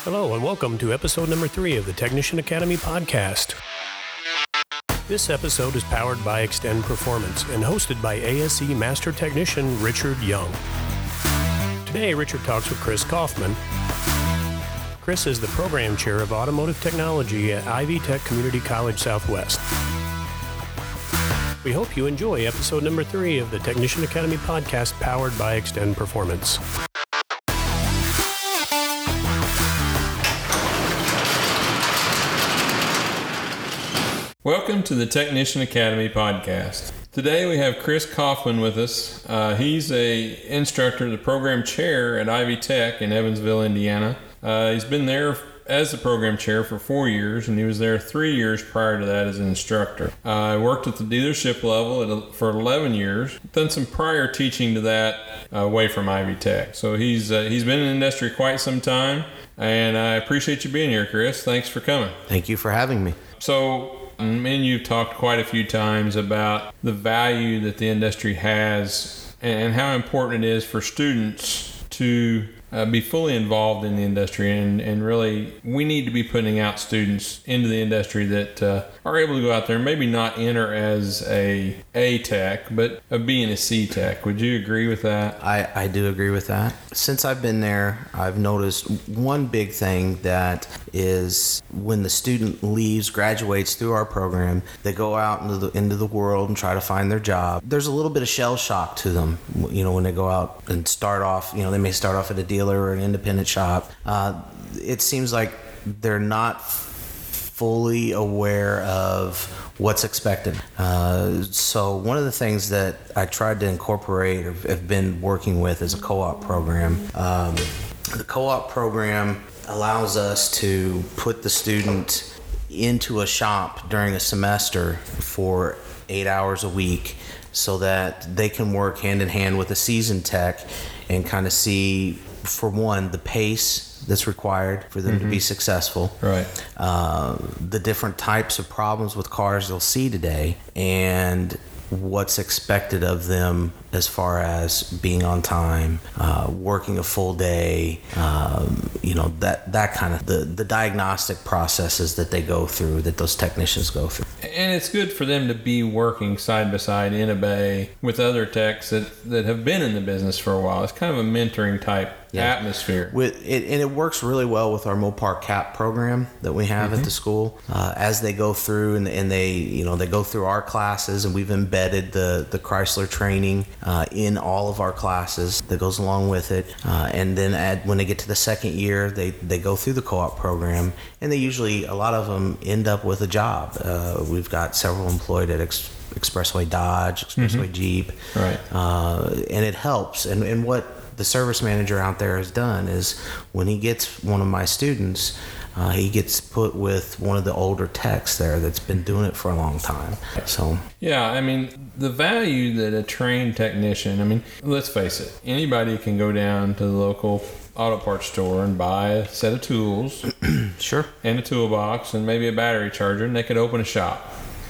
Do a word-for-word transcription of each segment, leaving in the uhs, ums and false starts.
Hello and welcome to episode number three of the Technician Academy podcast. This episode is powered by Extend Performance and hosted by A S E Master Technician Richard Young. Today, Richard talks with Chris Kaufman. Chris is the Program Chair of Automotive Technology at Ivy Tech Community College Southwest. We hope you enjoy episode number three of the Technician Academy podcast powered by Extend Performance. Welcome to the Technician Academy podcast. Today we have Chris Kaufman with us. Uh, he's a instructor, the program chair at Ivy Tech in Evansville, Indiana. Uh, he's been there as the program chair for four years, and he was there three years prior to that as an instructor. Uh, I worked at the dealership level at a, for eleven years, done some prior teaching to that uh, away from Ivy Tech. So he's uh, he's been in the industry quite some time, and I appreciate you being here, Chris. Thanks for coming. Thank you for having me. So, me and you've talked quite a few times about the value that the industry has and how important it is for students to uh, be fully involved in the industry, and, and really we need to be putting out students into the industry that uh, are able to go out there and maybe not enter as a A tech, but a B and a C tech. Would you agree with that? I, I do agree with that. Since I've been there, I've noticed one big thing that is when the student leaves, graduates through our program, they go out into the into the world and try to find their job. There's a little bit of shell shock to them, you know, when they go out and start off, you know, they may start off at a dealer or an independent shop. Uh, it seems like they're not fully aware of what's expected. Uh, so one of the things that I tried to incorporate or have been working with is a co-op program. Um, the co-op program allows us to put the student into a shop during a semester for eight hours a week so that they can work hand in hand with a seasoned tech and kind of see, for one, the pace that's required for them mm-hmm. to be successful. Right. Uh, the different types of problems with cars they'll see today, and what's expected of them as far as being on time, uh, working a full day, um, you know, that that kind of the, the diagnostic processes that they go through, that those technicians go through. And it's good for them to be working side by side in a bay with other techs that, that have been in the business for a while. It's kind of a mentoring type yeah. atmosphere. With it, and it works really well with our Mopar C A P program that we have mm-hmm. at the school. Uh, as they go through and, and they, you know, they go through our classes, and we've embedded the, the Chrysler training uh, in all of our classes that goes along with it. Uh, and then at, when they get to the second year, they, they go through the co-op program, and they usually, a lot of them end up with a job. Uh, we've got several employed at Ex- Expressway Dodge, Expressway mm-hmm. Jeep. Right. Uh, and it helps. And, and what the service manager out there has done is when he gets one of my students, Uh, he gets put with one of the older techs there that's been doing it for a long time. So yeah, I mean, the value that a trained technician, I mean, let's face it, anybody can go down to the local auto parts store and buy a set of tools sure, and a toolbox and maybe a battery charger, and they could open a shop.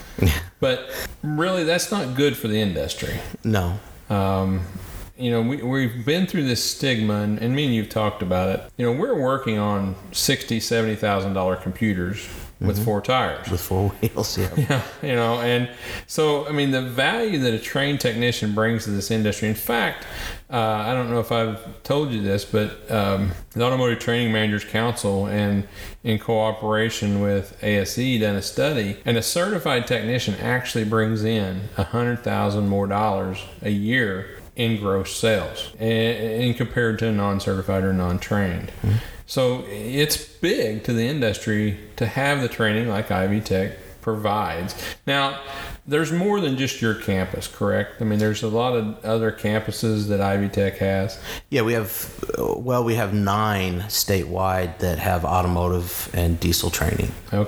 But really, that's not good for the industry. No. Um, You know, we, we've been through this stigma, and, and me and you've talked about it. You know, we're working on sixty thousand dollars, seventy thousand dollars computers with mm-hmm. four tires. With four wheels, yeah. Yeah, you know, and so, I mean, the value that a trained technician brings to this industry. In fact, uh, I don't know if I've told you this, but um, the Automotive Training Managers Council, and in cooperation with A S E, done a study, and a certified technician actually brings in one hundred thousand dollars more dollars a year in gross sales, and, and compared to non-certified or non-trained. Mm-hmm. So it's big to the industry to have the training like Ivy Tech provides. Now, there's more than just your campus, correct? I mean, there's a lot of other campuses that Ivy Tech has. Yeah, we have, well, we have nine statewide that have automotive and diesel training. Okay.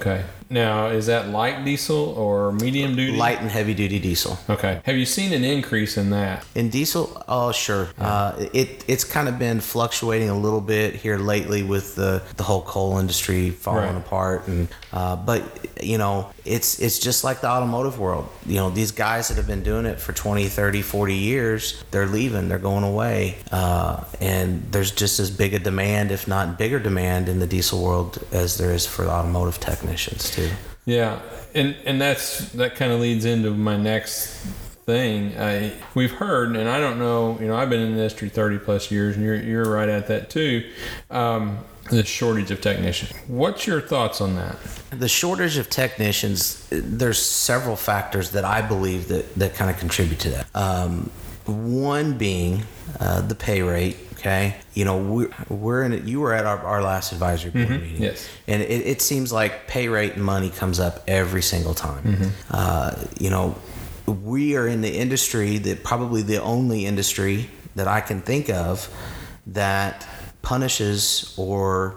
Now, is that light diesel or medium duty? Light and heavy duty diesel. Okay. Have you seen an increase in that? In diesel, oh sure. Yeah. Uh, it it's kind of been fluctuating a little bit here lately with the the whole coal industry falling Right. apart, and uh, but you know it's it's just like the automotive world. You know, these guys that have been doing it for twenty, thirty, forty years, they're leaving, they're going away, uh, and there's just as big a demand, if not bigger demand, in the diesel world as there is for the automotive technicians too. Yeah, and and that's that kind of leads into my next thing. I we've heard, and I don't know. You know, I've been in the industry thirty plus years, and you're you're right at that too. Um, the shortage of technicians. What's your thoughts on that? The shortage of technicians. There's several factors that I believe that that kind of contribute to that. Um, one being uh, the pay rate. Okay, you know we're, we're in it. You were at our, our last advisory board Mm-hmm. meeting, Yes, and it, it seems like pay rate and money comes up every single time. Mm-hmm. Uh, you know, we are in the industry that probably the only industry that I can think of that punishes or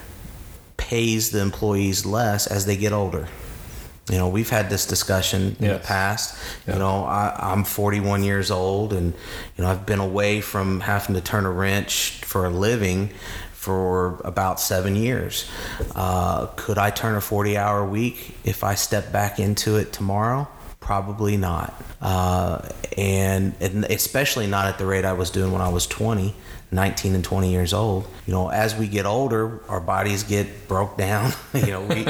pays the employees less as they get older. You know, we've had this discussion in Yes. the past. Yeah. You know, I, I'm forty-one years old, and you know, I've been away from having to turn a wrench for a living for about seven years. Uh, could I turn a forty-hour week if I step back into it tomorrow? Probably not. Uh, and, and especially not at the rate I was doing when I was twenty. nineteen and twenty years old. You know, as we get older, our bodies get broke down. you know, we,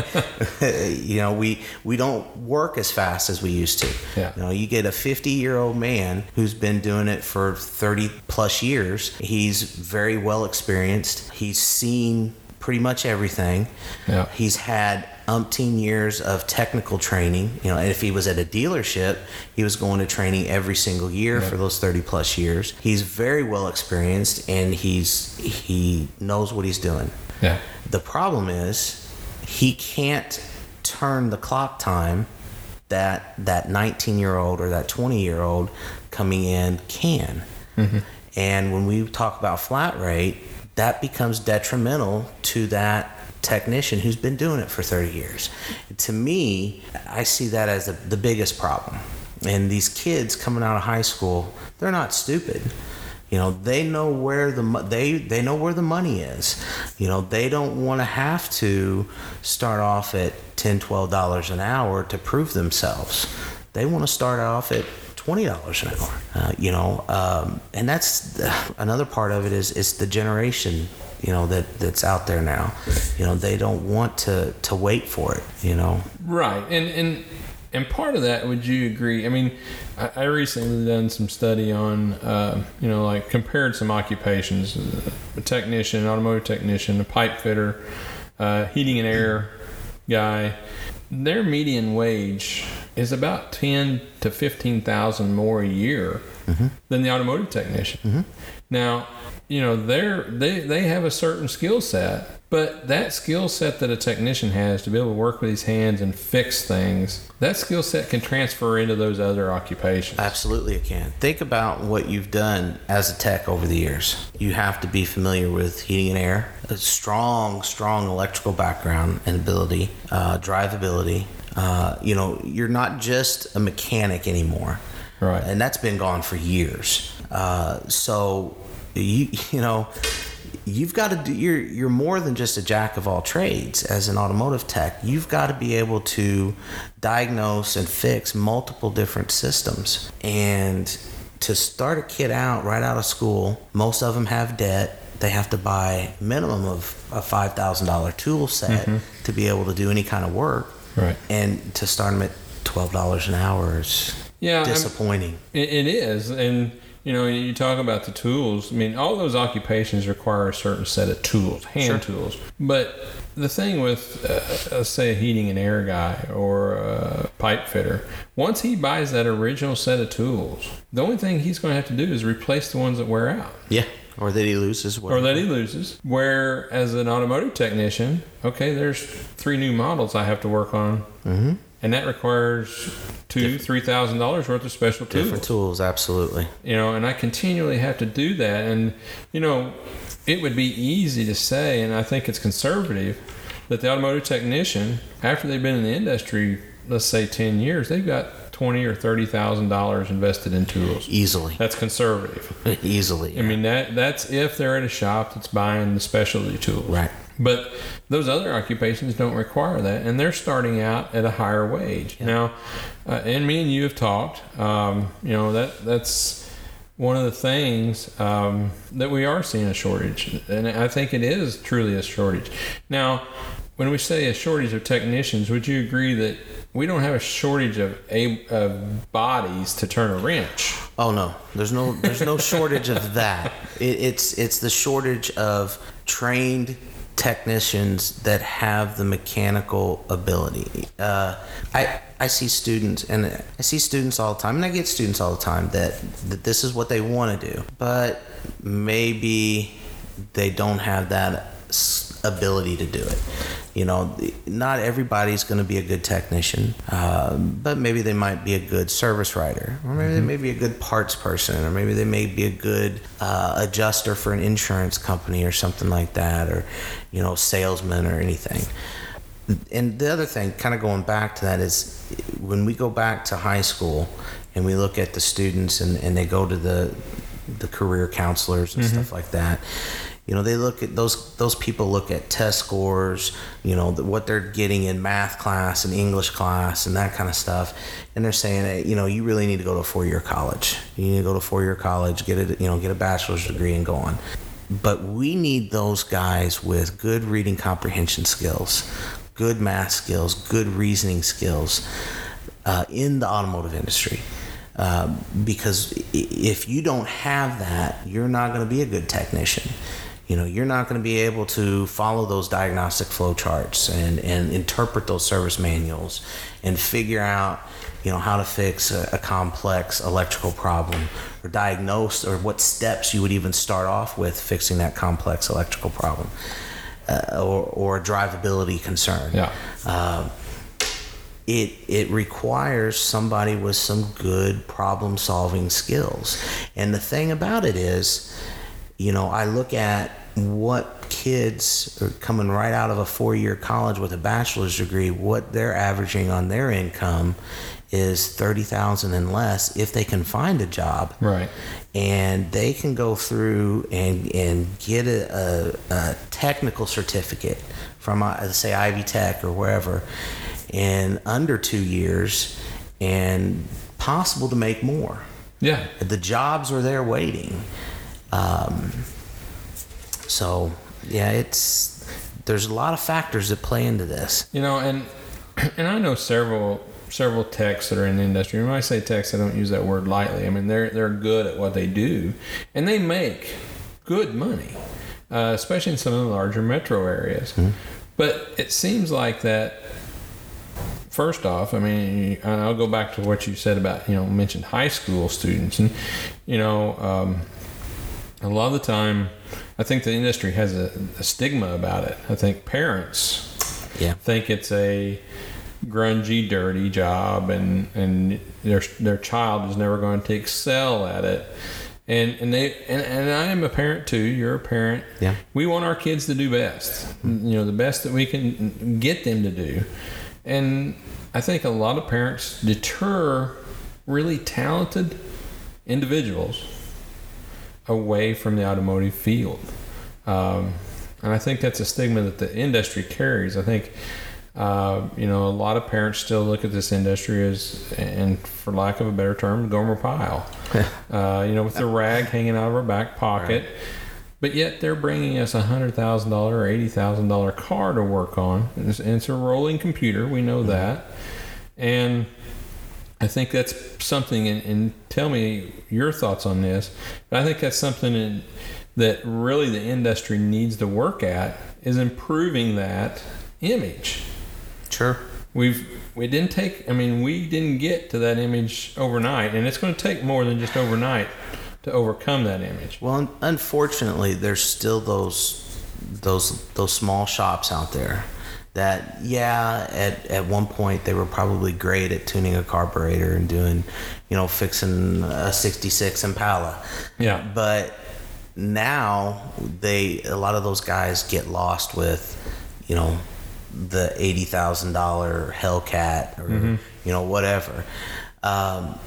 you know, we we don't work as fast as we used to. Yeah. You know, you get a fifty-year-old man who's been doing it for thirty plus years. He's very well experienced. He's seen pretty much everything. Yeah. He's had umpteen years of technical training. You know, and if he was at a dealership, he was going to training every single year Yeah. for those thirty plus years. He's very well experienced, and he's he knows what he's doing. yeah, The problem is he can't turn the clock time that that nineteen year old or that twenty year old coming in can. Mm-hmm. And when we talk about flat rate, that becomes detrimental to that technician who's been doing it for thirty years. To me, I see that as the, the biggest problem. And these kids coming out of high school, they're not stupid. You know, they know where the mo- they they know where the money is. You know, they don't want to have to start off at ten, twelve dollars an hour to prove themselves. They want to start off at twenty dollars an hour. Uh, you know, um, and that's another part of it is is the generation. You know that that's out there now. You know, they don't want to to wait for it. You know, right. And and and part of that, would you agree? I mean, I, I recently done some study on, uh, you know, like compared some occupations: a technician, an automotive technician, a pipe fitter, uh, heating and air guy. Their median wage is about ten to fifteen thousand more a year mm-hmm. than the automotive technician. Mm-hmm. Now, you know, they're they they have a certain skill set, but that skill set that a technician has to be able to work with his hands and fix things, that skill set can transfer into those other occupations. Absolutely it can. Think about what you've done as a tech over the years. You have to be familiar with heating and air, a strong, strong electrical background and ability, uh, drivability. Uh, you know, you're not just a mechanic anymore. Right. And that's been gone for years. Uh, so, you you know, you've got to do, you're, you're more than just a jack of all trades as an automotive tech. You've got to be able to diagnose and fix multiple different systems. And to start a kid out right out of school, most of them have debt. They have to buy minimum of a five thousand dollars tool set mm-hmm. to be able to do any kind of work. Right. And to start them at twelve dollars an hour is yeah, disappointing. It, it is. And, you know, you talk about the tools. I mean, all those occupations require a certain set of tools, hand Sure. tools. But the thing with, uh, let's say, a heating and air guy or a pipe fitter, once he buys that original set of tools, the only thing he's going to have to do is replace the ones that wear out. Yeah. Or that he loses. Or that he loses. Where, as an automotive technician, okay, there's three new models I have to work on. Mm-hmm. And that requires two, three thousand dollars worth of special tools. Different tools, absolutely. You know, and I continually have to do that. And, you know, it would be easy to say, and I think it's conservative, But the automotive technician, after they've been in the industry, let's say ten years, they've got twenty or thirty thousand dollars invested in tools. Easily. That's conservative. Easily. Yeah. I mean, that that's if they're at a shop that's buying the specialty tools. Right. But those other occupations don't require that, and they're starting out at a higher wage. Yeah. Now, uh, and me and you have talked. Um, you know that that's one of the things um, that we are seeing a shortage, and I think it is truly a shortage. Now, when we say a shortage of technicians, would you agree that we don't have a shortage of a, of bodies to turn a wrench? Oh no, there's no there's no shortage of that. It, it's it's the shortage of trained technicians that have the mechanical ability. Uh, I I see students, and I see students all the time, and I get students all the time that that this is what they want to do, but maybe they don't have that ability to do it. You know, not everybody's going to be a good technician, uh, but maybe they might be a good service writer, or maybe mm-hmm. they may be a good parts person, or maybe they may be a good uh, adjuster for an insurance company or something like that, or, you know, salesman or anything. And the other thing, kind of going back to that, is when we go back to high school and we look at the students and, and they go to the the career counselors and mm-hmm. stuff like that, you know, they look at those those people look at test scores, you know, the, what they're getting in math class and English class and that kind of stuff, and they're saying, hey, you know, you really need to go to a four-year college. You need to go to four-year college, get a you know get a bachelor's degree, and go on. But we need those guys with good reading comprehension skills, good math skills, good reasoning skills uh, in the automotive industry. Uh, because if you don't have that, you're not going to be a good technician. You know, you're not going to be able to follow those diagnostic flow charts and, and interpret those service manuals and figure out, you know, how to fix a, a complex electrical problem, or diagnose, or what steps you would even start off with fixing that complex electrical problem, uh, or, or a drivability concern. Yeah. Uh, It it requires somebody with some good problem-solving skills. And the thing about it is, you know, I look at what kids are coming right out of a four-year college with a bachelor's degree, what they're averaging on their income is thirty thousand dollars and less if they can find a job. Right. And they can go through and, and get a, a, a technical certificate from, uh, say, Ivy Tech or wherever, in under two years, and possible to make more. Yeah. The jobs are there waiting. Um, so, yeah, it's there's a lot of factors that play into this. You know, and and I know several several techs that are in the industry. And when I say techs, I don't use that word lightly. I mean, they're they're good at what they do, and they make good money, uh, especially in some of the larger metro areas. Mm-hmm. But it seems like that. First off, I mean, I'll go back to what you said about, you know, mentioned high school students. And, you know, um, a lot of the time, I think the industry has a, a stigma about it. I think parents yeah. think it's a grungy, dirty job, and, and their their child is never going to excel at it. And and they and, and I am a parent too. You're a parent. Yeah. We want our kids to do best. You know, the best that we can get them to do. And I think a lot of parents deter really talented individuals away from the automotive field. Um, and I think that's a stigma that the industry carries. I think, uh, you know, a lot of parents still look at this industry as, and for lack of a better term, Gomer Pyle. uh, you know, with the rag hanging out of our back pocket. Right. But yet they're bringing us a one hundred thousand dollars or eighty thousand dollars car to work on. And it's, and it's a rolling computer. We know that. And I think that's something, and, and tell me your thoughts on this, but I think that's something in, that really the industry needs to work at, is improving that image. Sure. We've, we didn't take, I mean, we didn't get to that image overnight, and it's going to take more than just overnight to overcome that image. Well, unfortunately, there's still those those those small shops out there that, yeah, at at one point they were probably great at tuning a carburetor and doing, you know, fixing a sixty-six Impala. Yeah. But now they a lot of those guys get lost with, you know, the eighty thousand dollar Hellcat or mm-hmm. you know whatever. Um,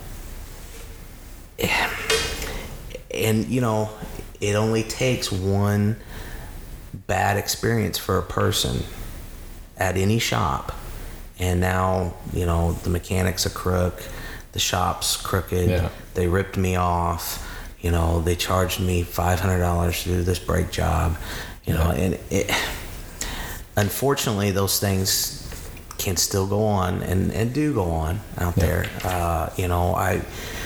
and you know, it only takes one bad experience for a person at any shop, and now you know the mechanic's a crook, the shop's crooked. Yeah. They ripped me off. You know, they charged me five hundred dollars to do this brake job. You know, and it, unfortunately, those things can still go on and, and do go on out yeah. there. Uh, you know, I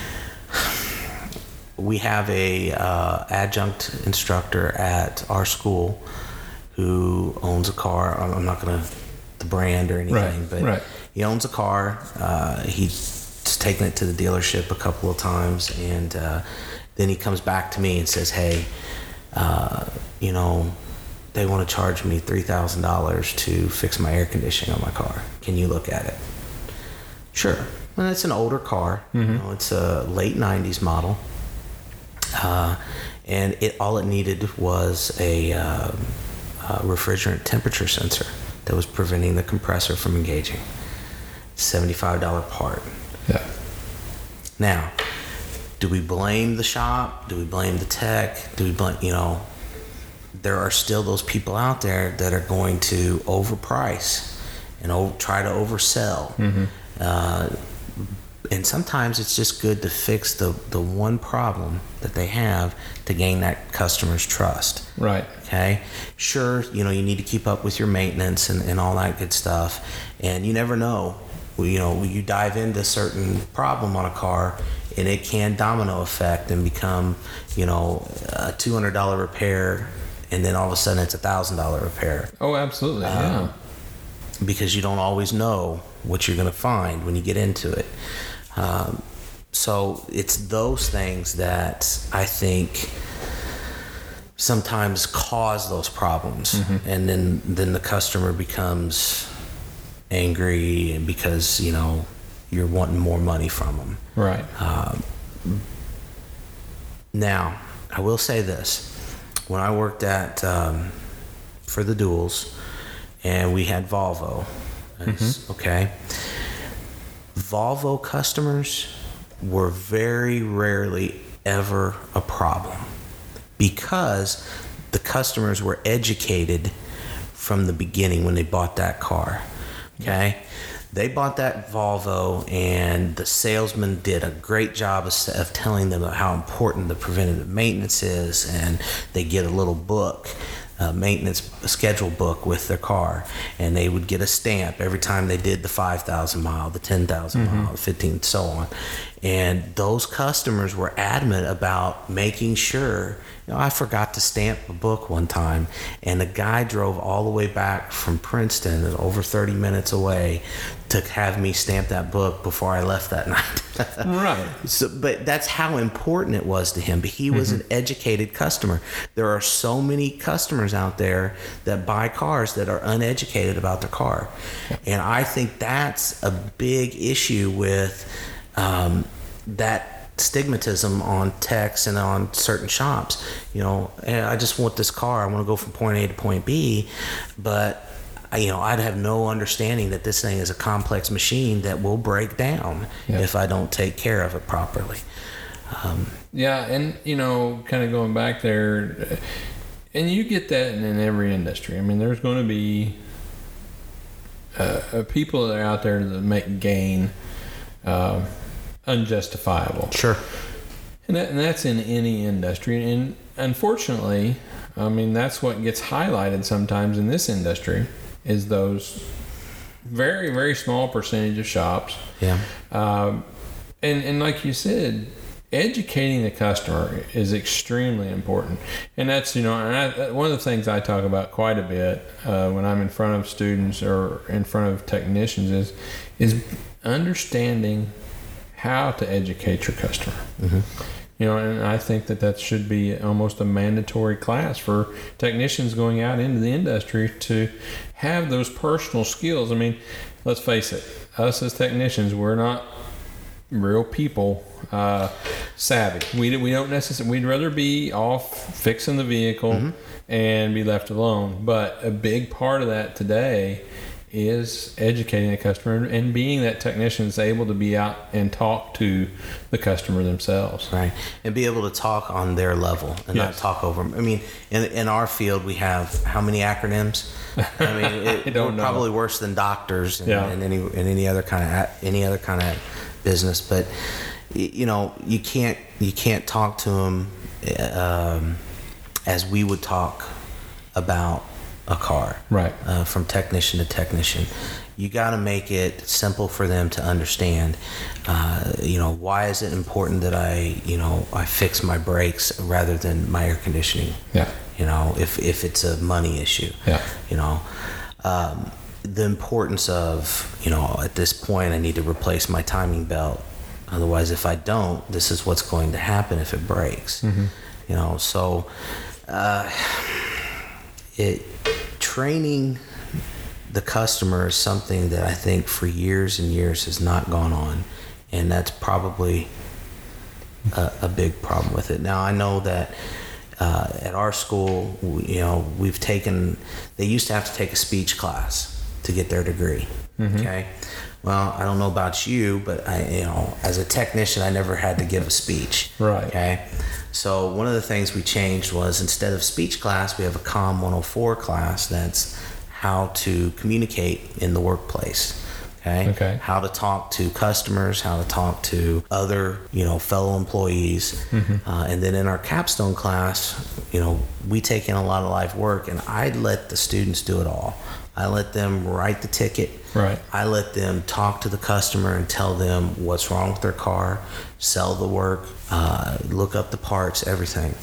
we have a uh, adjunct instructor at our school who owns a car. I'm not going to the brand or anything, right. but right. he owns a car. Uh, he's taken it to the dealership a couple of times, and uh, then he comes back to me and says, "Hey, uh, you know, they want to charge me three thousand dollars to fix my air conditioning on my car. Can you look at it?" Sure. And it's an older car. Mm-hmm. You know, it's a late nineties model. Uh, and it all it needed was a, uh, a refrigerant temperature sensor that was preventing the compressor from engaging. seventy-five dollars part. Yeah. Now, do we blame the shop? Do we blame the tech? Do we blame, you know, there are still those people out there that are going to overprice and o- try to oversell. Mm-hmm. Uh, and sometimes it's just good to fix the, the one problem that they have to gain that customer's trust. Right. Okay. Sure, you know, you need to keep up with your maintenance and, and all that good stuff. And you never know. You know, you dive into a certain problem on a car, and it can domino effect and become, you know, a two hundred dollars repair, and then all of a sudden it's a one thousand dollars repair. Oh, absolutely, um, yeah. Because you don't always know what you're going to find when you get into it. Um, so it's those things that I think sometimes cause those problems. Mm-hmm. And then, then the customer becomes angry, and because, you know, you're wanting more money from them. Right. Um, now, I will say this. When I worked at um, for the Duals, and we had Volvo, mm-hmm. okay, Volvo customers were very rarely ever a problem because the customers were educated from the beginning when they bought that car. Okay, they bought that Volvo, and the salesman did a great job of, of telling them how important the preventative maintenance is, and they get a little book, a maintenance schedule book with their car, and they would get a stamp every time they did the five thousand mile, the ten thousand mm-hmm. mile, the fifteen, so on. And those customers were adamant about making sure. You know, I forgot to stamp a book one time, and the guy drove all the way back from Princeton, over thirty minutes away, to have me stamp that book before I left that night. Right. So, but that's how important it was to him. But he was mm-hmm. an educated customer. There are so many customers out there that buy cars that are uneducated about their car, and I think that's a big issue with um, that. Stigmatism on techs and on certain shops. You know, I just want this car. I want to go from point A to point B, but you know, I'd have no understanding that this thing is a complex machine that will break down yeah. if I don't take care of it properly. Um, yeah, and you know, kind of going back there, and you get that in every industry. I mean, there's going to be uh, people that are out there that make gain. Uh, unjustifiable. Sure. And, that, and that's in any industry. And unfortunately, I mean, that's what gets highlighted sometimes in this industry is those very, very small percentage of shops. Yeah. Um, and, and like you said, educating the customer is extremely important. And that's, you know, and I, one of the things I talk about quite a bit uh, when I'm in front of students or in front of technicians is, is understanding how to educate your customer. Mm-hmm. You know, and I think that that should be almost a mandatory class for technicians going out into the industry to have those personal skills. I mean, let's face it, us as technicians, we're not real people uh, savvy. We we don't necessarily. We'd rather be off fixing the vehicle mm-hmm. and be left alone. But a big part of that today is educating the customer and being that technician that's able to be out and talk to the customer themselves. Right. And be able to talk on their level and yes. not talk over them. I mean, in in our field, we have how many acronyms? I mean, it, I don't know. Probably worse than doctors and, yeah. and any and any other kind of any other kind of business. But you know, you can't you can't talk to them um, as we would talk about a car, right? Uh, from technician to technician. You got to make it simple for them to understand. Uh, you know, why is it important that I, you know, I fix my brakes rather than my air conditioning? Yeah. You know, if if it's a money issue. Yeah. You know, um, the importance of, you know, at this point I need to replace my timing belt. Otherwise, if I don't, this is what's going to happen if it breaks. Mm-hmm. You know, so uh, it. Training the customer is something that I think for years and years has not gone on, and that's probably a, a big problem with it. Now I know that uh, at our school, you know, we've taken. They used to have to take a speech class to get their degree. Mm-hmm. Okay. Well, I don't know about you, but I, you know, as a technician, I never had to give a speech. Right. Okay. So one of the things we changed was instead of speech class, we have a COM one oh four class that's how to communicate in the workplace. Okay? Okay. How to talk to customers, how to talk to other, you know, fellow employees. Mm-hmm. Uh, and then in our capstone class, you know, we take in a lot of live work, and I let the students do it all. I let them write the ticket. Right. I let them talk to the customer and tell them what's wrong with their car, sell the work, uh, look up the parts, everything.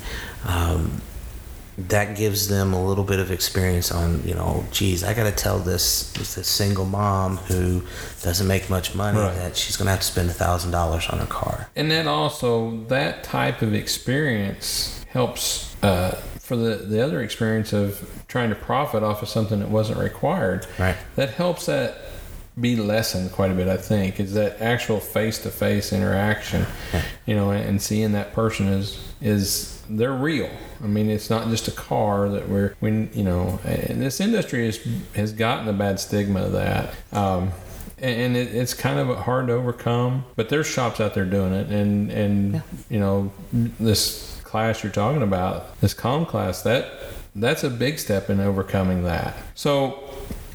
Um, that gives them a little bit of experience on, you know, geez, I got to tell this, this single mom who doesn't make much money right. that she's going to have to spend a thousand dollars on her car. And then also that type of experience helps uh, for the, the other experience of trying to profit off of something that wasn't required. Right. That helps that be lessened quite a bit, I think, is that actual face-to-face interaction, yeah. you know, and seeing that person is, is they're real. I mean, it's not just a car that we're, we, you know, and this industry is, has gotten a bad stigma of that. Um, and it, it's kind of hard to overcome, but there's shops out there doing it. And, and yeah. you know, this class you're talking about, this COM class, that that's a big step in overcoming that. So,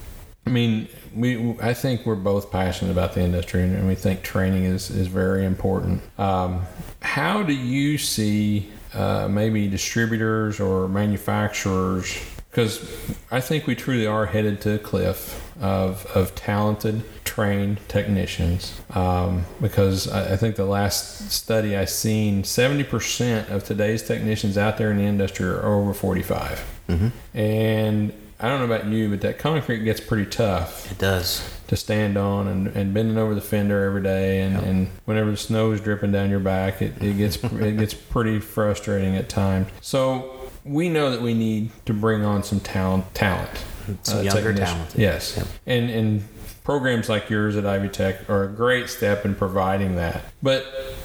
I mean, we I think we're both passionate about the industry, and we think training is, is very important. Um, how do you see uh, maybe distributors or manufacturers? Because I think we truly are headed to a cliff of of talented, trained technicians. Um, because I, I think the last study I seen, seventy percent of today's technicians out there in the industry are over forty-five. Mm-hmm. And I don't know about you, but that concrete gets pretty tough. It does. To stand on and, and bending over the fender every day, and, yep. and whenever the snow is dripping down your back, it, it gets it gets pretty frustrating at times. So we know that we need to bring on some talent, talent, some uh, younger talent. Yes, yep. and and programs like yours at Ivy Tech are a great step in providing that. But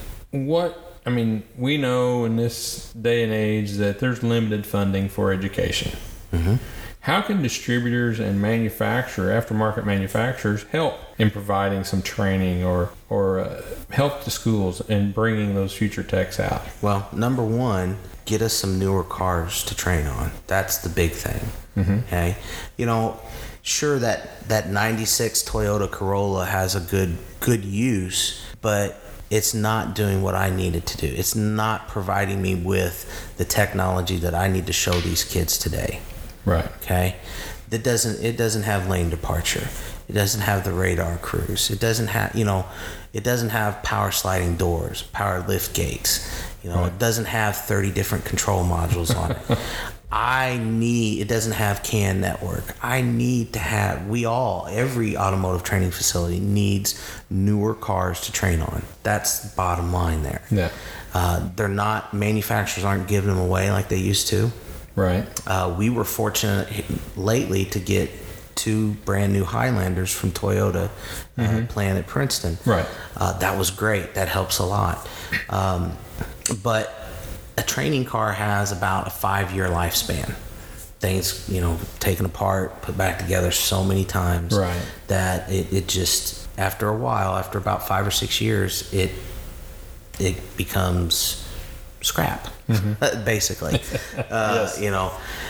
what I mean, we know in this day and age that there's limited funding for education. Mm-hmm. How can distributors and manufacturer, aftermarket manufacturers, help in providing some training or or uh, help the schools in bringing those future techs out? Well, number one, get us some newer cars to train on. That's the big thing. Mm-hmm. Okay, you know, sure that that ninety-six Toyota Corolla has a good good use, but it's not doing what I need it to do. It's not providing me with the technology that I need to show these kids today. Right. Okay. It doesn't. It doesn't have lane departure. It doesn't have the radar cruise. It doesn't have. You know. It doesn't have power sliding doors, power lift gates. You know. Right. It doesn't have thirty different control modules on it. I need. It doesn't have C A N network. I need to have. We all. Every automotive training facility needs newer cars to train on. That's the bottom line there. Yeah. Uh, they're not. Manufacturers aren't giving them away like they used to. Right. Uh, we were fortunate lately to get two brand new Highlanders from Toyota uh, mm-hmm. plant at Princeton. Right. Uh, that was great. That helps a lot. Um, but a training car has about a five-year lifespan. Things, you know, taken apart, put back together so many times right. that it, it just, after a while, after about five or six years, it it becomes scrap, mm-hmm. basically. uh, yes. You know,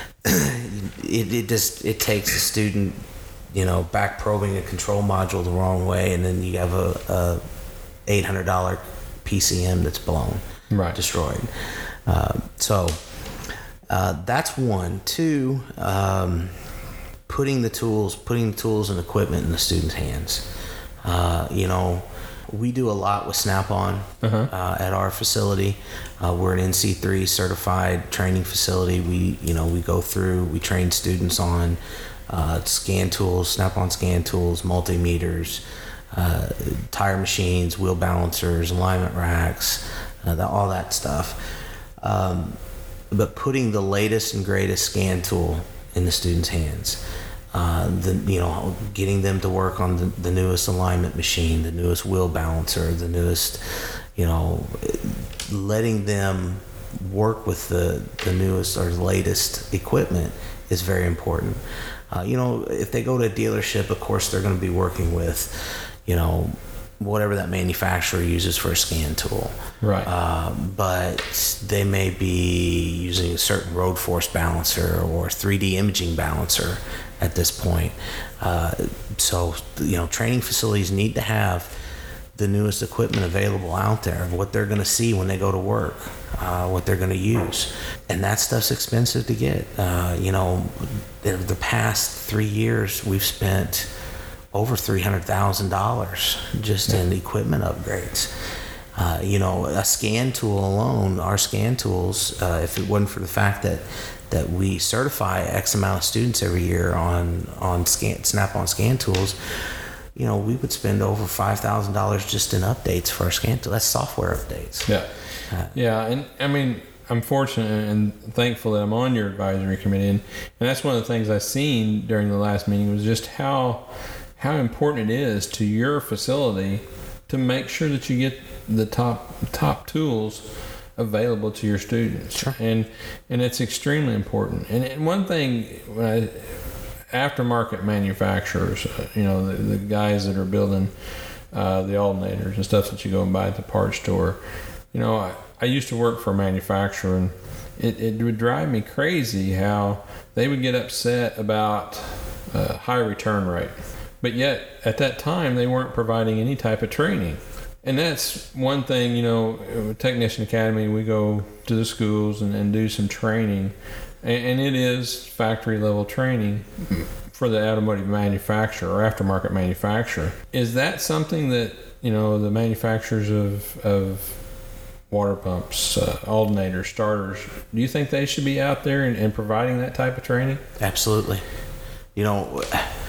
it, it just, it takes a student, you know, back probing a control module the wrong way, and then you have a, a eight hundred dollars P C M that's blown, right. destroyed. Uh, so... Uh, that's one. Two, um, putting the tools, putting the tools and equipment in the student's hands. Uh, you know, we do a lot with Snap-on uh-huh. uh, at our facility. Uh, we're an N C three certified training facility. We, you know, we go through, we train students on uh, scan tools, Snap-on scan tools, multimeters, uh, tire machines, wheel balancers, alignment racks, uh, the, all that stuff. Um, but putting the latest and greatest scan tool in the student's hands, uh, the you know, getting them to work on the, the newest alignment machine, the newest wheel balancer, the newest, you know, letting them work with the, the newest or latest equipment is very important. Uh, you know, if they go to a dealership, of course they're going to be working with, you know, whatever that manufacturer uses for a scan tool. Right. Uh, but they may be using a certain road force balancer or three D imaging balancer at this point. Uh, so, you know, training facilities need to have the newest equipment available out there, what they're going to see when they go to work, uh, what they're going to use. And that stuff's expensive to get. Uh, you know, the, the past three years we've spent over three hundred thousand dollars just in equipment upgrades. Uh, you know, a scan tool alone, our scan tools, uh, if it wasn't for the fact that that we certify X amount of students every year on on scan, Snap-on scan tools, you know, we would spend over five thousand dollars just in updates for our scan tool. That's software updates. Yeah, uh, yeah, and I mean, I'm fortunate and thankful that I'm on your advisory committee, and, and that's one of the things I've seen during the last meeting was just how how important it is to your facility to make sure that you get the top top tools available to your students. Sure. And and it's extremely important. And, and one thing, when I, aftermarket manufacturers, uh, you know, the, the guys that are building uh, the alternators and stuff that you go and buy at the parts store, you know, I, I used to work for a manufacturer, and it, it would drive me crazy how they would get upset about uh, high return rate. But yet, at that time, they weren't providing any type of training. And that's one thing, you know, with Technician Academy, we go to the schools and, and do some training. And, and it is factory level training for the automotive manufacturer or aftermarket manufacturer. Is that something that, you know, the manufacturers of, of water pumps, uh, alternators, starters, do you think they should be out there and, and providing that type of training? Absolutely. You know,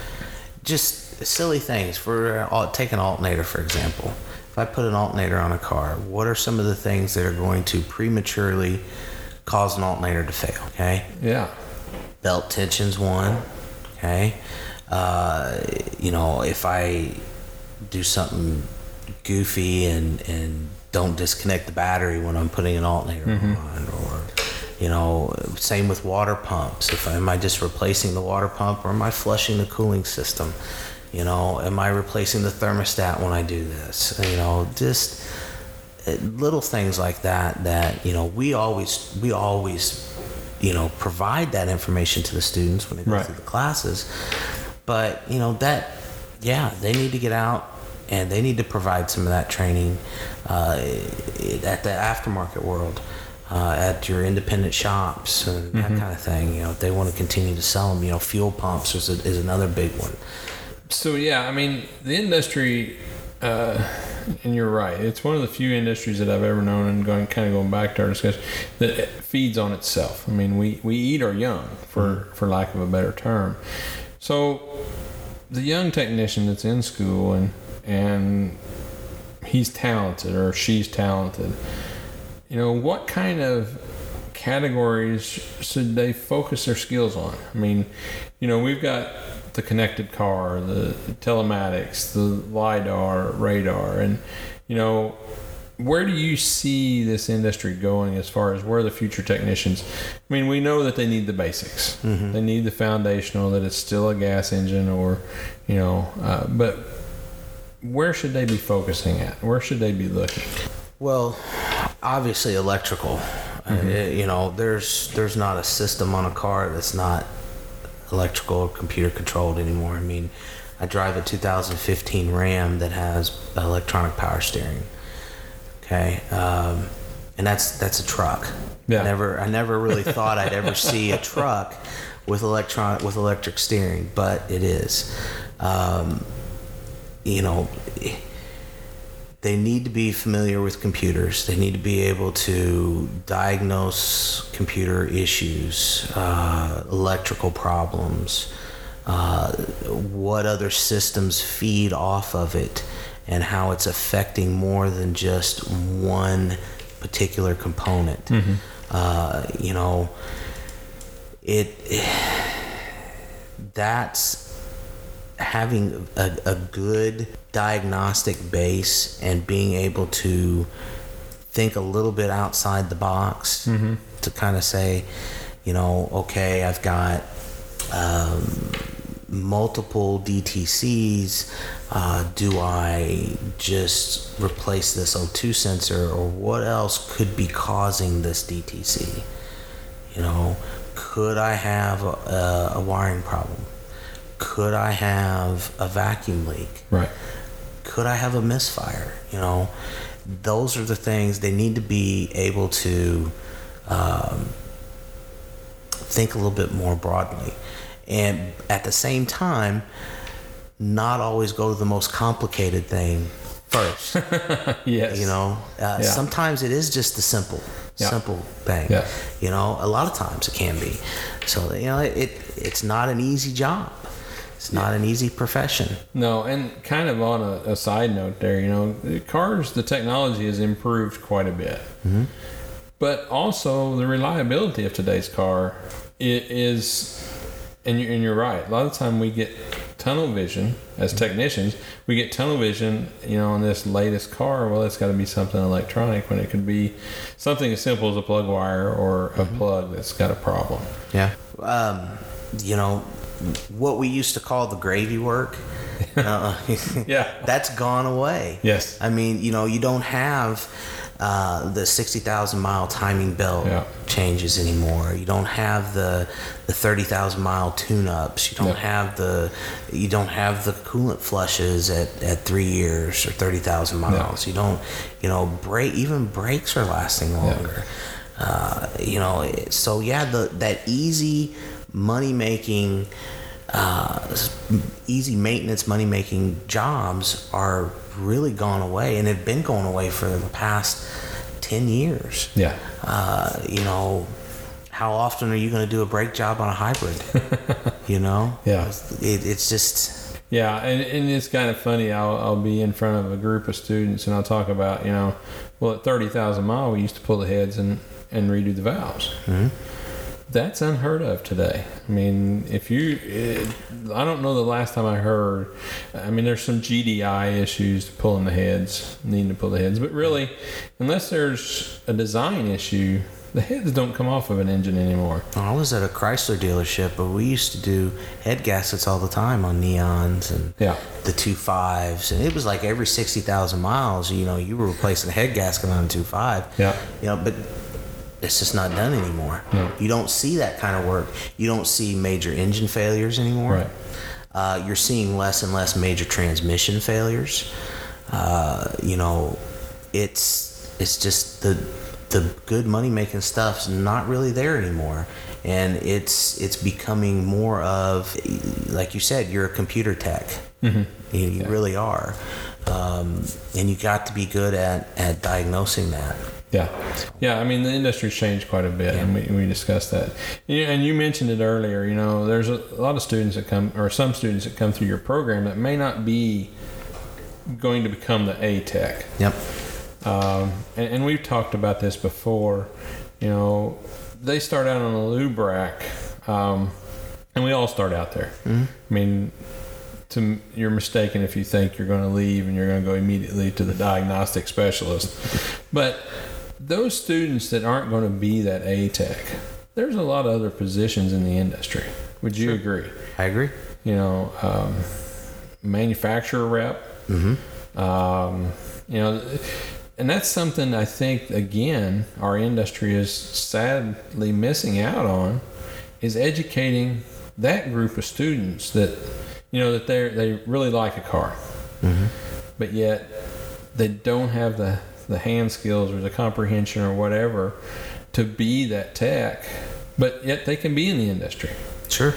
just silly things. For uh, take an alternator, for example. If I put an alternator on a car, what are some of the things that are going to prematurely cause an alternator to fail? Okay. Yeah. Belt tension's one. Okay. Uh, you know, if I do something goofy and and don't disconnect the battery when I'm putting an alternator mm-hmm. on, or you know, same with water pumps. If I, am I just replacing the water pump, or am I flushing the cooling system? You know, am I replacing the thermostat when I do this? You know, just little things like that. That you know, we always we always you know provide that information to the students when they go right. through the classes. But you know that, yeah, they need to get out and they need to provide some of that training uh, at the aftermarket world. Uh, at your independent shops and that mm-hmm. kind of thing, you know, if they want to continue to sell them, you know, fuel pumps is, a, is another big one. So yeah, I mean, the industry, uh, and you're right, it's one of the few industries that I've ever known, and going kind of going back to our discussion, that feeds on itself. I mean, we, we eat our young, for, mm-hmm. for lack of a better term. So the young technician that's in school and and he's talented or she's talented, you know, what kind of categories should they focus their skills on? I mean, you know, we've got the connected car, the telematics, the LiDAR, radar, and, you know, where do you see this industry going as far as where the future technicians? I mean, we know that they need the basics. Mm-hmm. They need the foundational, that it's still a gas engine or, you know, uh, but where should they be focusing at? Where should they be looking? Well, obviously electrical. Mm-hmm. Uh, you know, there's there's not a system on a car that's not electrical or computer controlled anymore. I mean, I drive a two thousand fifteen Ram that has electronic power steering. Okay, um, and that's that's a truck. Yeah. I never I never really thought I'd ever see a truck with electronic with electric steering, but it is. Um, you know, they need to be familiar with computers. They need to be able to diagnose computer issues, uh, electrical problems, uh, what other systems feed off of it, and how it's affecting more than just one particular component. Mm-hmm. Uh, you know, it, it that's having a, a good diagnostic base and being able to think a little bit outside the box. Mm-hmm. To kind of say, you know, okay, I've got um, multiple D T Cs. Uh, do I just replace this O two sensor, or what else could be causing this D T C? You know, could I have a, a wiring problem? Could I have a vacuum leak? Right. Could I have a misfire? You know, those are the things they need to be able to um, think a little bit more broadly. And at the same time, not always go to the most complicated thing first. Yes. You know, uh, yeah. Sometimes it is just the simple, yeah. simple thing. Yeah. You know, a lot of times it can be. So, you know, it it's not an easy job. It's not yeah. an easy profession. No, and kind of on a, a side note there, you know, the cars, the technology has improved quite a bit. Mm-hmm. But also the reliability of today's car is, and you're, and you're right, a lot of the time we get tunnel vision as technicians. We get tunnel vision, you know, on this latest car. Well, it's got to be something electronic when it could be something as simple as a plug wire or a mm-hmm. plug that's got a problem. Yeah. Um, you know, what we used to call the gravy work, uh, yeah, that's gone away. Yes. I mean, you know, you don't have uh, the sixty thousand mile timing belt yeah. changes anymore. You don't have the the thirty thousand mile tune-ups. You don't yeah. have the you don't have the coolant flushes at, at three years or thirty thousand miles. Yeah. You don't, you know, brake even brakes are lasting longer. Yeah. Uh, you know, so yeah, the that easy money making, uh, easy maintenance money making jobs are really gone away, and have been going away for the past ten years. Yeah. Uh, you know, how often are you going to do a brake job on a hybrid? You know? Yeah. It, it's just. Yeah, and, and it's kind of funny. I'll, I'll be in front of a group of students and I'll talk about, you know, well, at thirty thousand mile, we used to pull the heads and, and redo the valves. Mm-hmm. That's unheard of today. I mean, if you, it, I don't know the last time I heard, I mean, there's some G D I issues to pulling the heads, needing to pull the heads, but really, unless there's a design issue, the heads don't come off of an engine anymore. I was at a Chrysler dealership, but we used to do head gaskets all the time on Neons and yeah. the two fives, and it was like every sixty thousand miles, you know, you were replacing a head gasket on a two five. Yeah. You know, but it's just not done anymore. No. You don't see that kind of work. You don't see major engine failures anymore. Right. Uh, you're seeing less and less major transmission failures. Uh, you know, it's it's just the the good money making stuff's not really there anymore, and it's it's becoming more of, like you said, you're a computer tech. Mm-hmm. You, you yeah. really are, um, and you got to be good at at diagnosing that. Yeah, yeah. I mean, the industry's changed quite a bit, yeah. and we, we discussed that. And you mentioned it earlier. You know, there's a, a lot of students that come, or some students that come through your program that may not be going to become the A tech. Yep. Um, and, and we've talked about this before. You know, they start out on a Lubrac, um, and we all start out there. Mm-hmm. I mean, to, you're mistaken if you think you're going to leave and you're going to go immediately to the diagnostic specialist. But those students that aren't going to be that A tech, there's a lot of other positions in the industry. Would you sure. agree? I agree. You know, um, manufacturer rep. Mm-hmm. Um, you know, and that's something I think, again, our industry is sadly missing out on, is educating that group of students that, you know, that they they really like a car, mm-hmm. but yet they don't have the, the hand skills or the comprehension or whatever to be that tech, but yet they can be in the industry. Sure.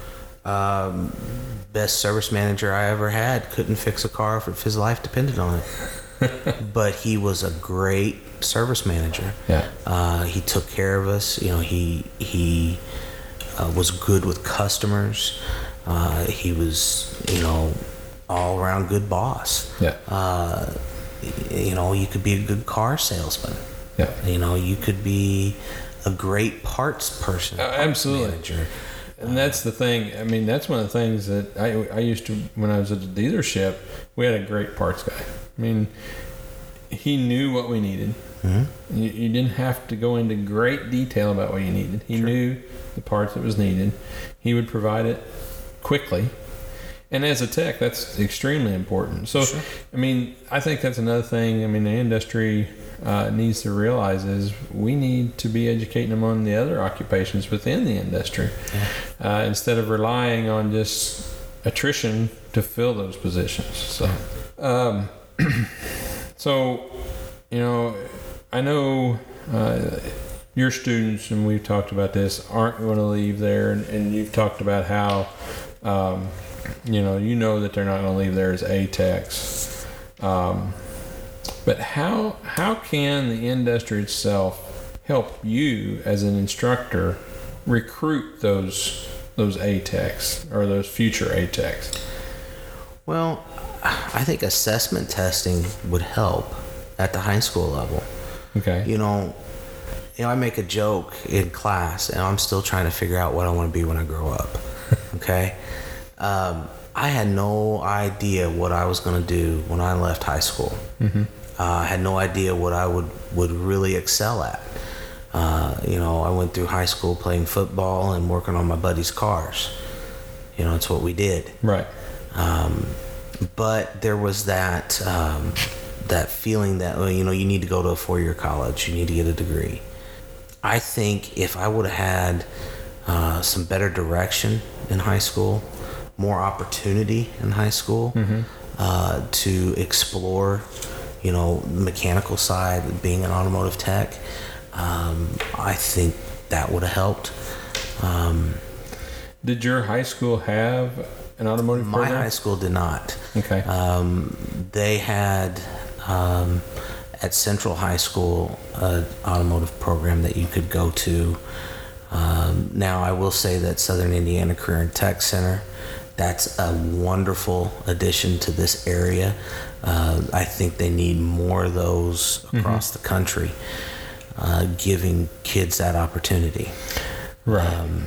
Um, best service manager I ever had couldn't fix a car if his life depended on it. But he was a great service manager. Yeah. Uh, he took care of us. You know, he he uh, was good with customers. Uh, he was, you know, all around good boss. Yeah. Uh, you know, you could be a good car salesman. Yeah. You know, you could be a great parts person. Uh, parts absolutely. Manager. And that's the thing. I mean, that's one of the things that I, I used to, when I was at the dealership, we had a great parts guy. I mean, he knew what we needed. Mm-hmm. You, you didn't have to go into great detail about what you needed. He sure. knew the parts that was needed. He would provide it quickly. And as a tech, that's extremely important. So, sure. I mean, I think that's another thing. I mean, the industry uh, needs to realize is we need to be educating them on the other occupations within the industry, yeah. uh, instead of relying on just attrition to fill those positions. So, um, so you know, I know uh, your students, and we've talked about this, aren't going to leave there, and, and you've talked about how, um, you know, you know that they're not going to leave there as A techs. Um, but how how can the industry itself help you as an instructor recruit those those A techs or those future A techs? Well, I think assessment testing would help at the high school level. Okay. You know, you know, I make a joke in class, and I'm still trying to figure out what I want to be when I grow up. Okay. Um, I had no idea what I was going to do when I left high school. Mm-hmm. Uh, I had no idea what I would, would really excel at. Uh, you know, I went through high school playing football and working on my buddies' cars. You know, it's what we did. Right. Um, but there was that um, that feeling that, well, you know, you need to go to a four-year college. You need to get a degree. I think if I would have had uh, some better direction in high school, more opportunity in high school, mm-hmm. uh, to explore, you know, the mechanical side, being an automotive tech, um, I think that would have helped. Um, did your high school have an automotive my program? high school did not. Okay. Um, they had, um, at Central High School, an automotive program that you could go to. Um, now, I will say that Southern Indiana Career and Tech Center, that's a wonderful addition to this area. Uh, I think they need more of those across mm-hmm. the country, uh, giving kids that opportunity. Right. Um,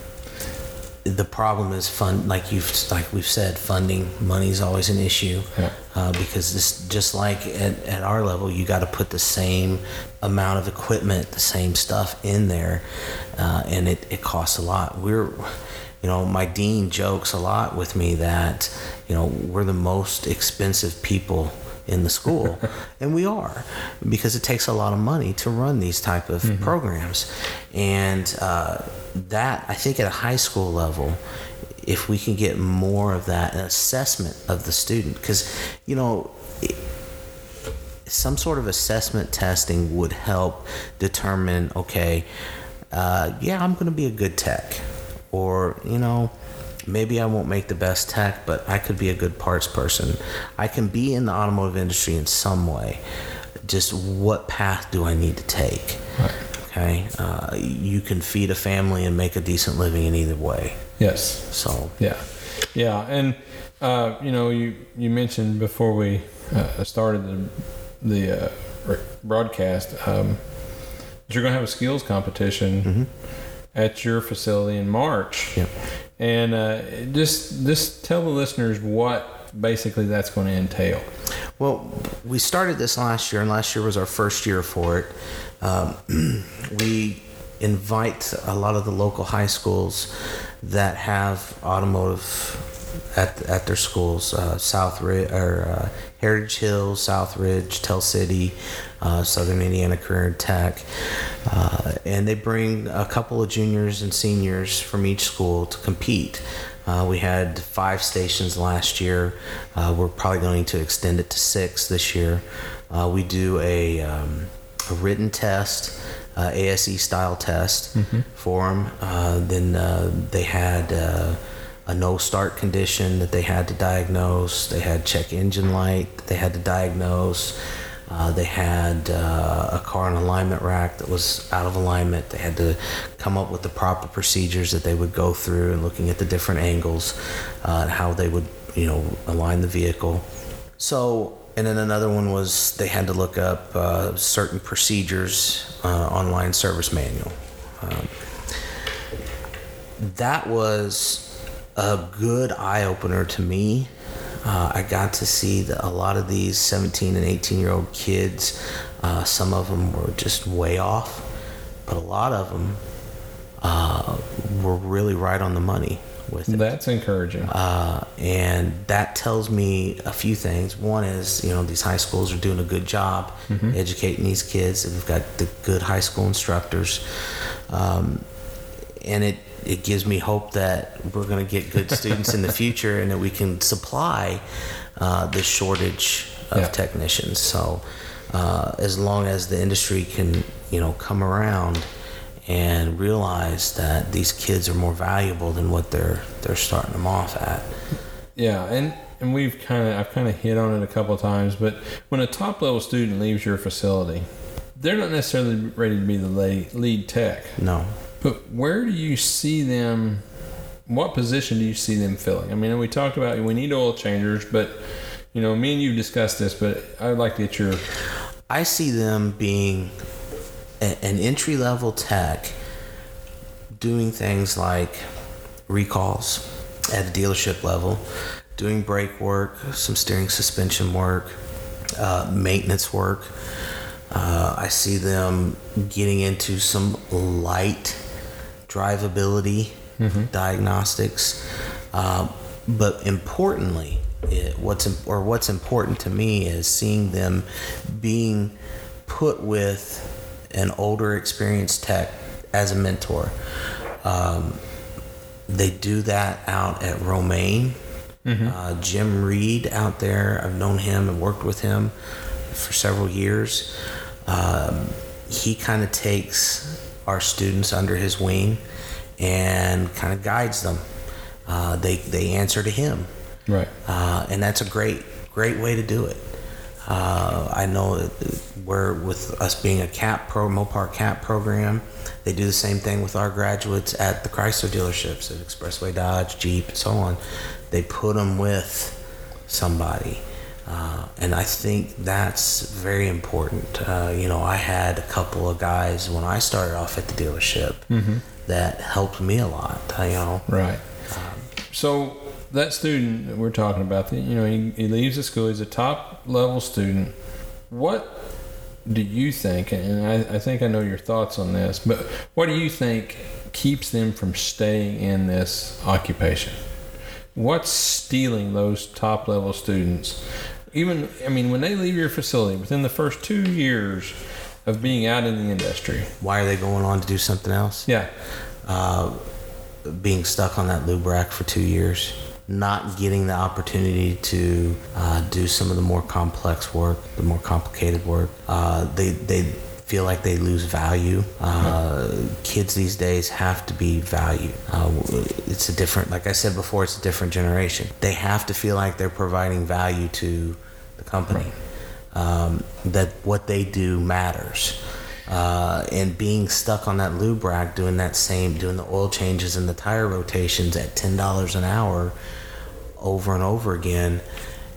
the problem is fund, like you've like we've said, funding. Money is always an issue, yeah. uh, because this, just like at, at our level, you got to put the same amount of equipment, the same stuff in there, uh, and it, it costs a lot. We're You know, my dean jokes a lot with me that, you know, we're the most expensive people in the school, and we are, because it takes a lot of money to run these type of mm-hmm. programs. And uh, that, I think at a high school level, if we can get more of that, an assessment of the student, because, you know, it, some sort of assessment testing would help determine, okay, uh, yeah, I'm going to be a good tech. Or, you know, maybe I won't make the best tech, but I could be a good parts person. I can be in the automotive industry in some way. Just what path do I need to take? Right. Okay? Uh, you can feed a family and make a decent living in either way. Yes. So. Yeah. Yeah. And, uh, you know, you, you mentioned before we uh, started the, the uh, broadcast, um, you're going to have a skills competition mm-hmm. at your facility in March. Yep. And uh, just just tell the listeners what basically that's going to entail. Well, we started this last year, and last year was our first year for it. Um, we invite a lot of the local high schools that have automotive at at their schools, uh, South Ridge, or uh, Heritage Hills, South Ridge, Tell City, uh, Southern Indiana Career and Tech, uh, and they bring a couple of juniors and seniors from each school to compete. Uh, we had five stations last year. Uh, we're probably going to extend it to six this year. Uh, we do a, um, a written test, uh, A S E style test mm-hmm. for them. Uh, then uh, they had uh, a no start condition that they had to diagnose. They had check engine light that they had to diagnose. Uh, they had uh, a car and alignment rack that was out of alignment. They had to come up with the proper procedures that they would go through and looking at the different angles, uh, how they would, you know, align the vehicle. So, and then another one was they had to look up uh, certain procedures, uh, online service manual. Um, that was a good eye-opener to me. Uh, I got to see the, a lot of these seventeen and eighteen year old kids. Uh, some of them were just way off, but a lot of them uh, were really right on the money with it. That's encouraging. Uh, and that tells me a few things. One is, you know, these high schools are doing a good job mm-hmm. educating these kids. They've got the good high school instructors. Um, and it it gives me hope that we're going to get good students in the future and that we can supply uh, this shortage of yeah. technicians. So uh, as long as the industry can, you know, come around and realize that these kids are more valuable than what they're they're starting them off at. Yeah, and, and we've kind of I've kind of hit on it a couple of times, but when a top level student leaves your facility, they're not necessarily ready to be the lead, lead tech. No. But where do you see them, what position do you see them filling? I mean, we talked about we need oil changers, but, you know, me and you discussed this, but I would like to get your... I see them being a, an entry-level tech doing things like recalls at a dealership level, doing brake work, some steering suspension work, uh, maintenance work. Uh, I see them getting into some light drivability mm-hmm. diagnostics, uh, but importantly, it, what's or what's important to me is seeing them being put with an older, experienced tech as a mentor. Um, they do that out at Romaine. Mm-hmm. Uh, Jim Reed out there, I've known him and worked with him for several years. Um, he kind of takes our students under his wing and kind of guides them. Uh, they they answer to him, right? Uh, and that's a great great way to do it. Uh, I know that we're with us being a C A P pro Mopar C A P program. They do the same thing with our graduates at the Chrysler dealerships, at Expressway Dodge, Jeep, and so on. They put them with somebody. Uh, and I think that's very important. Uh, you know, I had a couple of guys when I started off at the dealership mm-hmm. that helped me a lot, you know. Right. Um, so that student that we're talking about, you know, he, he leaves the school, he's a top level student. What do you think, and I, I think I know your thoughts on this, but what do you think keeps them from staying in this occupation? What's stealing those top level students? Even, I mean, when they leave your facility, within the first two years of being out in the industry. Why are they going on to do something else? Yeah. Uh, being stuck on that lube rack for two years. Not getting the opportunity to uh, do some of the more complex work, the more complicated work. Uh, they, they feel like they lose value. Uh, mm-hmm. Kids these days have to be valued. Uh, it's a different, like I said before, it's a different generation. They have to feel like they're providing value to the company, right. um, that what they do matters. Uh, and being stuck on that lube rack, doing that same, doing the oil changes and the tire rotations at ten dollars an hour over and over again,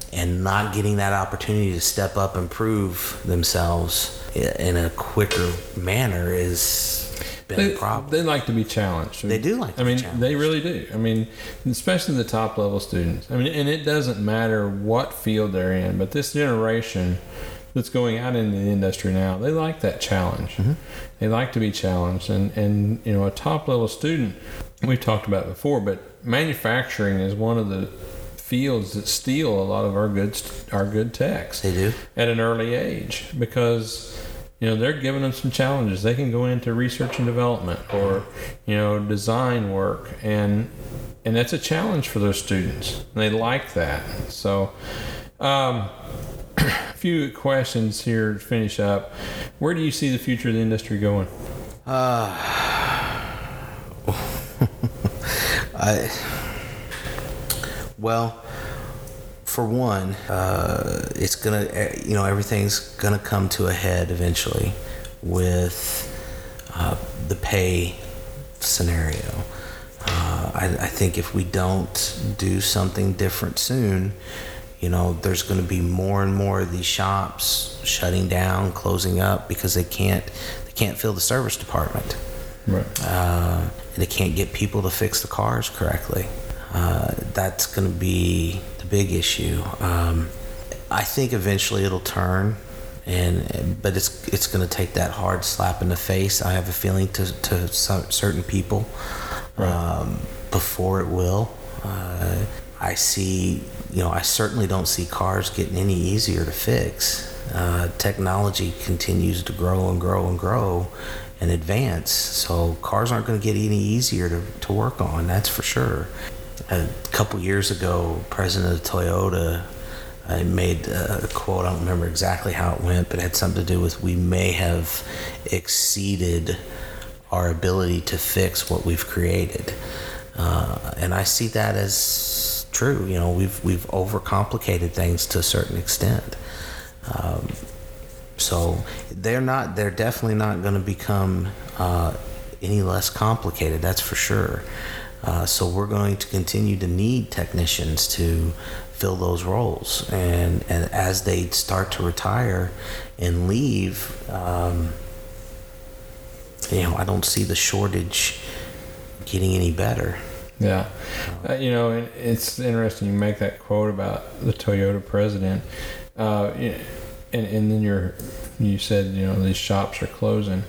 and not getting that opportunity to step up and prove themselves in a quicker manner is been they, a problem. They like to be challenged. They do like to I be mean, challenged. they really do. I mean, especially the top level students. I mean, and it doesn't matter what field they're in, but this generation that's going out into the industry now, they like that challenge. Mm-hmm. They like to be challenged. And, and, you know, a top level student, we've talked about it before, but manufacturing is one of the fields that steal a lot of our good, our good techs. They do. At an early age, because, you know, they're giving them some challenges. They can go into research and development or, you know, design work, and and that's a challenge for those students. They like that. So, um, a few questions here to finish up. Where do you see the future of the industry going? Uh, I, well, for one, uh, it's gonna, you know, everything's gonna come to a head eventually with uh, the pay scenario. Uh, I, I think if we don't do something different soon, you know, there's going to be more and more of these shops shutting down, closing up because they can't, they can't fill the service department, Right. uh, and they can't get people to fix the cars correctly. Uh, that's going to be the big issue. Um, I think eventually it'll turn, and but it's it's going to take that hard slap in the face. I have a feeling to to some, certain people Right. um, before it will. Uh, I see, you know, I certainly don't see cars getting any easier to fix. Uh, technology continues to grow and grow and grow and advance, so cars aren't going to get any easier to, to work on, that's for sure. A couple years ago, President of Toyota I made a quote, I don't remember exactly how it went, but it had something to do with we may have exceeded our ability to fix what we've created. Uh, and I see that as true. You know, we've we've overcomplicated things to a certain extent. Um, so they're not. They're definitely not going to become uh, any less complicated. That's for sure. Uh, so we're going to continue to need technicians to fill those roles, and and as they start to retire and leave, um, you know, I don't see the shortage getting any better. Yeah. Uh, you know, it, it's interesting you make that quote about the Toyota president. Uh, you know, and, and then you're, you said, you know, these shops are closing.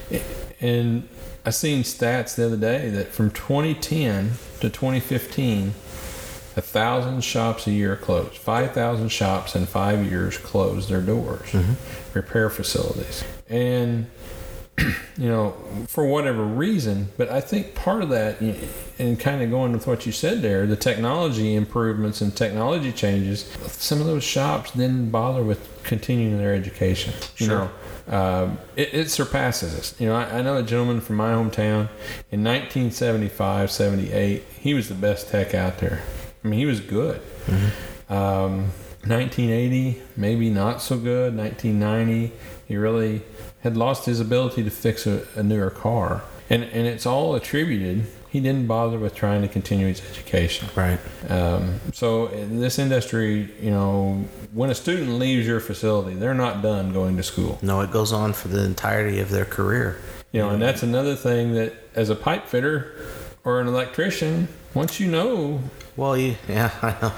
And I seen stats the other day that from twenty ten to twenty fifteen, a thousand shops a year closed. five thousand shops in five years closed their doors. Mm-hmm. Repair facilities. And you know, for whatever reason, but I think part of that, and kind of going with what you said there, the technology improvements and technology changes, some of those shops didn't bother with continuing their education. You Sure. know, uh, it, it surpasses us. You know, I, I know a gentleman from my hometown in nineteen seventy-five, seventy-eight, he was the best tech out there. I mean, he was good. Mm-hmm. Um, nineteen eighty, maybe not so good. nineteen ninety, he really had lost his ability to fix a, a newer car. And and it's all attributed, he didn't bother with trying to continue his education. Right. Um, so in this industry, you know, when a student leaves your facility, they're not done going to school. No, it goes on for the entirety of their career. You know, and that's another thing that as a pipe fitter or an electrician, once you know... Well, you, yeah, I know.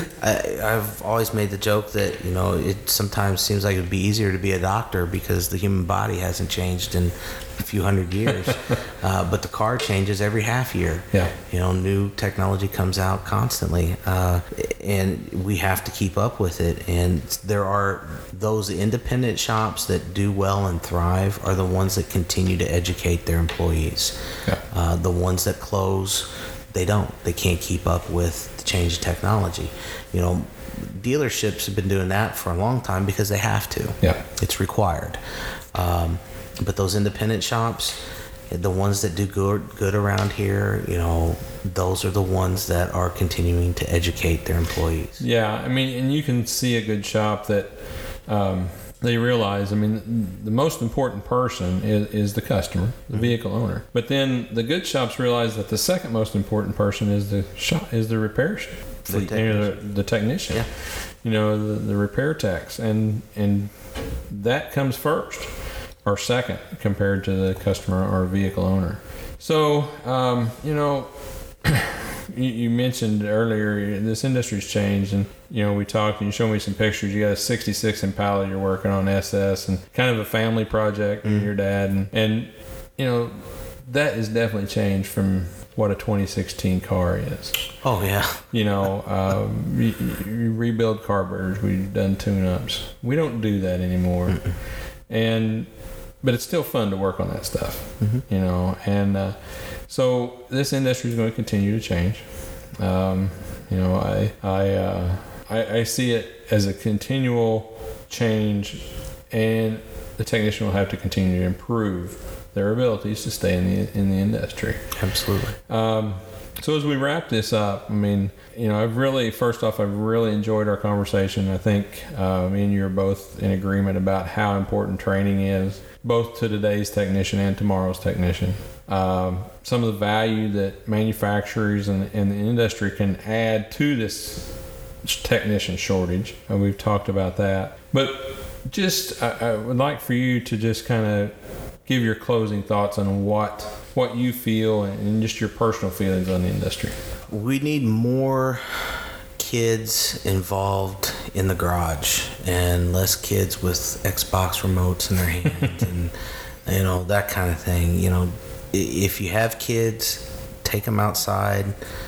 I, I've always made the joke that, you know, it sometimes seems like it would be easier to be a doctor because the human body hasn't changed in a few hundred years. uh, but the car changes every half year. Yeah. You know, new technology comes out constantly. Uh, and we have to keep up with it. And there are those independent shops that do well and thrive are the ones that continue to educate their employees. Yeah. Uh, the ones that close, they don't. They can't keep up with the change in technology. You know, dealerships have been doing that for a long time because they have to. Yeah. It's required. Um, but those independent shops, the ones that do good, good around here, you know, those are the ones that are continuing to educate their employees. Yeah, I mean, and you can see a good shop that um, they realize, I mean, the most important person is, is the customer, the mm-hmm. vehicle owner. But then the good shops realize that the second most important person is the shop, is the repair shop, The the, you know, the, the technician. Yeah. you know, the, the repair techs, and and that comes first or second compared to the customer or vehicle owner. So, um, you know, you, you mentioned earlier this industry's changed, and you know, we talked and you showed me some pictures. You got a sixty-six Impala you're working on S S, and kind of a family project with mm-hmm. your dad, and and you know, that has definitely changed from what a twenty sixteen car is. Oh yeah. You know, um, you, you rebuild carburetors. We've done tune-ups. We don't do that anymore. Mm-mm. And but it's still fun to work on that stuff. Mm-hmm. You know, and uh, so this industry is going to continue to change. Um, you know, I I, uh, I I see it as a continual change, and the technician will have to continue to improve their abilities to stay in the in the industry. Absolutely. Um, so as we wrap this up, I mean, you know, I've really, first off, I've really enjoyed our conversation. I think uh, me and you are both in agreement about how important training is, both to today's technician and tomorrow's technician. Um, some of the value that manufacturers and, and the industry can add to this technician shortage, and we've talked about that. But just, I, I would like for you to just kind of give your closing thoughts on what what you feel and just your personal feelings on the industry. We need more kids involved in the garage and less kids with Xbox remotes in their hands and you know, that kind of thing. You know, if you have kids, take them outside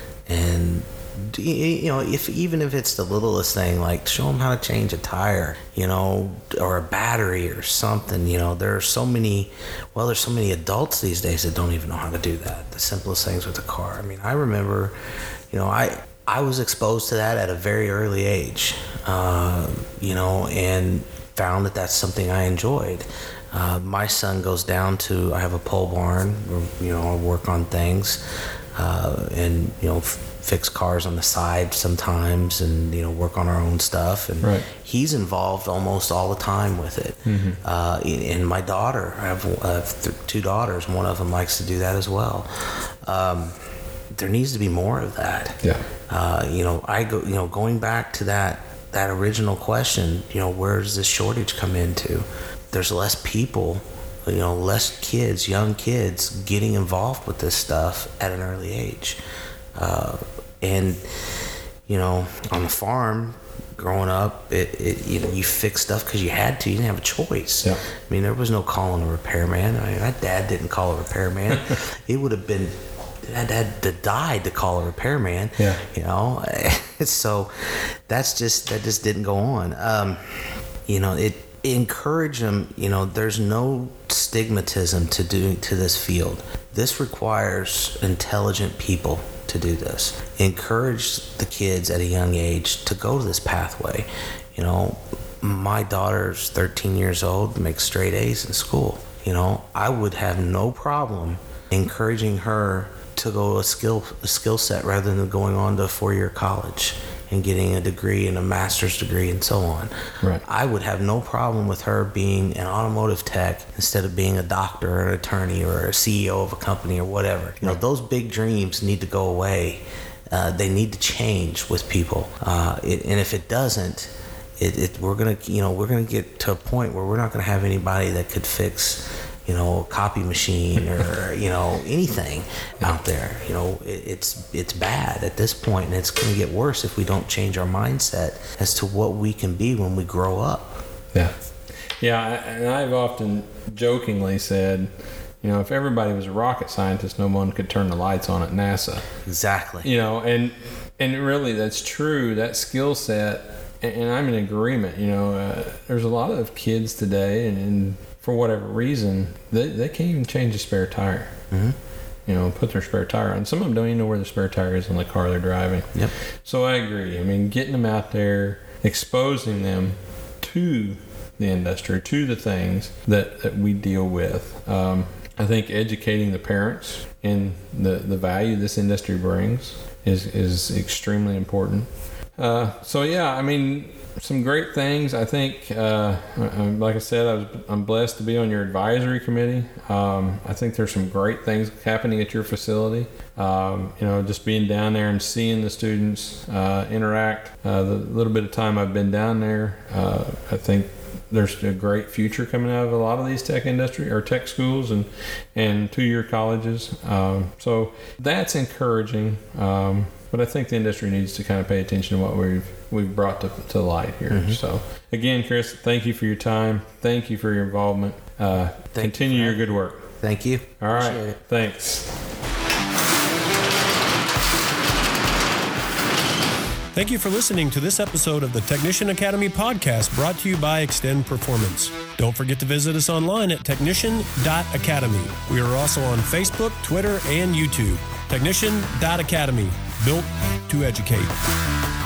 and you know, if even if it's the littlest thing, like show them how to change a tire, you know, or a battery or something. You know, there are so many, well, there's so many adults these days that don't even know how to do that. The simplest things with a car. I mean, I remember, you know, I I was exposed to that at a very early age, uh, you know, and found that that's something I enjoyed. Uh, my son goes down to, I have a pole barn, where, you know, I work on things, uh, and, you know, f- fix cars on the side sometimes and, you know, work on our own stuff. And right. He's involved almost all the time with it. Mm-hmm. Uh, and my daughter, I have uh, th- two daughters, one of them likes to do that as well. Um, there needs to be more of that. Yeah. Uh, you know, I go, you know, going back to that, that original question, you know, where does this shortage come into? There's less people, you know, less kids, young kids getting involved with this stuff at an early age. Uh, and, you know, on the farm, growing up, it, it you know, you fixed stuff because you had to. You didn't have a choice. Yeah. I mean, there was no calling a repairman. I mean, my dad didn't call a repairman. It would have been, Dad had to die to call a repairman. Yeah. You know, so that's just, that just didn't go on. Um, you know, it, encourage them. You know, there's no stigmatism to do to this field. This requires intelligent people to do this. Encourage the kids at a young age to go to this pathway. You know, my daughter's thirteen years old, makes straight A's in school. You know, I would have no problem encouraging her to go a skill a skill set rather than going on to a four-year college and getting a degree and a master's degree and so on. Right. I would have no problem with her being an automotive tech instead of being a doctor or an attorney or a C E O of a company or whatever. You know, those big dreams need to go away. Uh, they need to change with people. Uh, it, and if it doesn't, it, it we're gonna you know we're gonna get to a point where we're not gonna have anybody that could fix, you know, a copy machine or, you know, anything out there. You know, it, it's it's bad at this point, and it's going to get worse if we don't change our mindset as to what we can be when we grow up. Yeah. Yeah, and I've often jokingly said, you know, if everybody was a rocket scientist, no one could turn the lights on at NASA. Exactly. You know, and and really that's true, that skill set, and, and I'm in agreement. You know, uh, there's a lot of kids today, and, and for whatever reason, they, they can't even change a spare tire. Mm-hmm. You know, put their spare tire on. Some of them don't even know where the spare tire is on the car they're driving. Yep. So I agree. I mean, getting them out there, exposing them to the industry, to the things that, that we deal with. Um, I think educating the parents in the, the value this industry brings is, is extremely important. Uh, so yeah, I mean, some great things. I think, uh, like I said, I was, I'm blessed to be on your advisory committee. Um, I think there's some great things happening at your facility. Um, you know, just being down there and seeing the students uh, interact. Uh, the little bit of time I've been down there, uh, I think there's a great future coming out of a lot of these tech industry or tech schools and and two-year colleges. Um, so that's encouraging. Um, but I think the industry needs to kind of pay attention to what we've we've brought to, to light here. Mm-hmm. So again, Chris, thank you for your time. Thank you for your involvement. Uh, continue you your good work. Thank you. All right. Appreciate it. Thanks. Thank you for listening to this episode of the Technician Academy podcast, brought to you by Extend Performance. Don't forget to visit us online at technician dot academy. We are also on Facebook, Twitter, and YouTube. technician dot academy, built to educate.